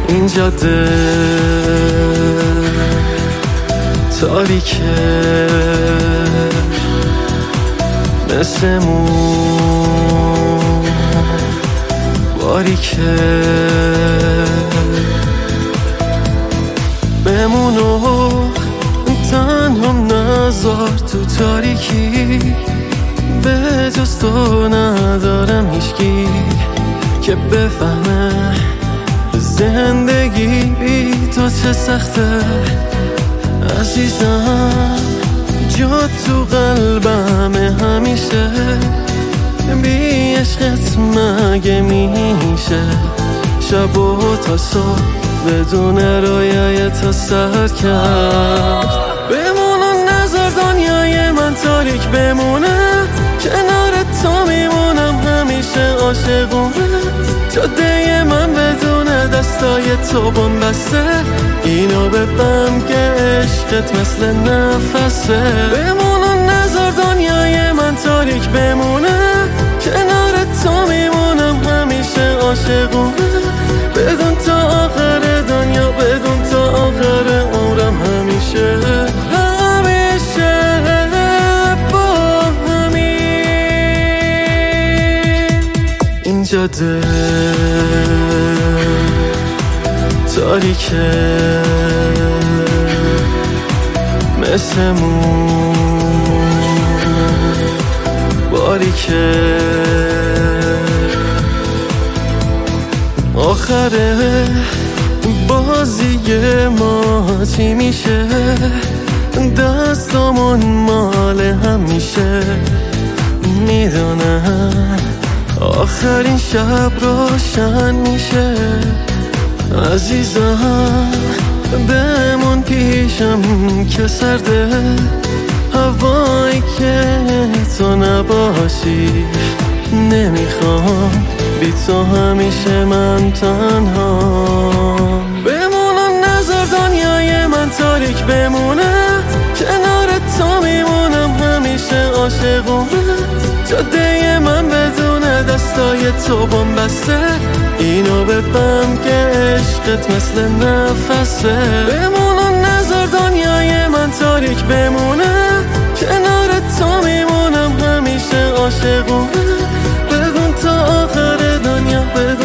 این جاده تاریکه مثل مون باریکه بمونو تنها نذار تو تاریکی به جز تو ندارم هیچکی که بفهمه زندگی بی تو چه سخته عزیزم جا تو قلبم همیشه بی عشقت مگه میشه شب و تا صبح بدون رویای تا سر کرد بمون و نذار دنیای من تاریک بمونه کنار تو میمونم همیشه عاشقونه جاده من بدون دستای تو بنبسته اینو بفهم که عشقت مثل نفسه بمون و نذار دنیای من تاریک بمونه کنار تو میمونم همیشه عاشقونه بدون تا آخر دنیا بدون تا آخر عمرم همیشه با همین این جاده تاریکه مثل مون باریکه آخره بازی ما چی میشه دستامون مال هم میشه میدونم آخرین شب روشن میشه عزیزم بمون پیشم که سرده هوایی که تو نباشی نمیخوام بی تو همیشه من تنها بمون و نذار دنیای من تاریک بمونه کنار تو میمونم همیشه عاشقونه جاده من بدون دستای تو بنبسته اینو بفهم که عشقت مثل نفسه بمون و نذار دنیای من تاریک بمونه کنار تو میمونم همیشه عاشقونه بدون تا آخر دنیا بدون